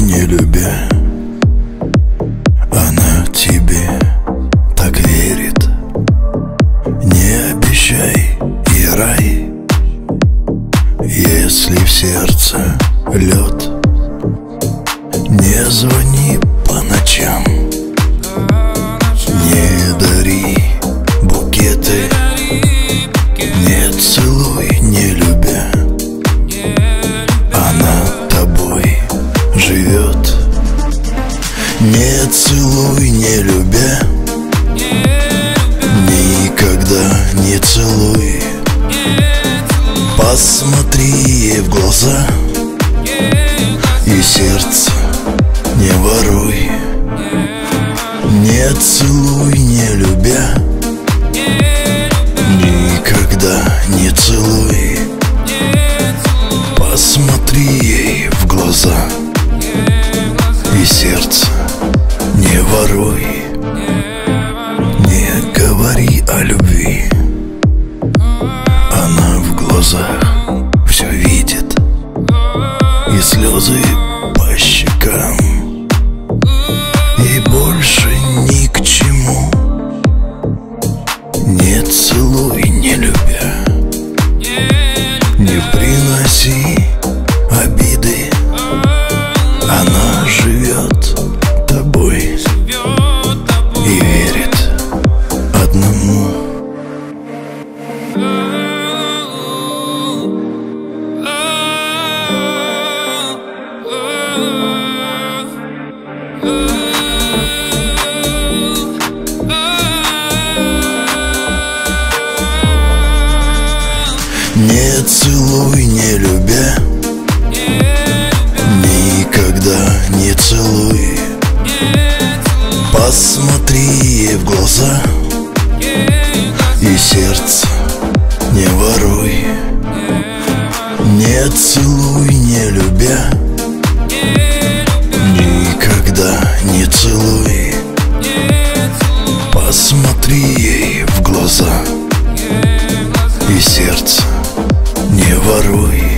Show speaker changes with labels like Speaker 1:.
Speaker 1: не любя, она тебе так верит. Не обещай и рай, если в сердце лед. Не звони по ночам, не дари букеты, не целуй, не любя, она тобой живет. Не целуй, не любя, никогда не целуй. Посмотри ей в глаза и сердце не воруй. Не целуй, не любя, никогда не целуй. Посмотри ей в глаза и сердце не воруй. Не говори о любви, она в глазах все видит, и слезы по щекам, и больше ни к чему. Не целуй, не любя, не приноси обиды, она живет тобой и верит одному. Не целуй, не любя, никогда не целуй. Посмотри ей в глаза и сердце не воруй. Не целуй, не любя, никогда не целуй. Посмотри ей в глаза и сердце не воруй.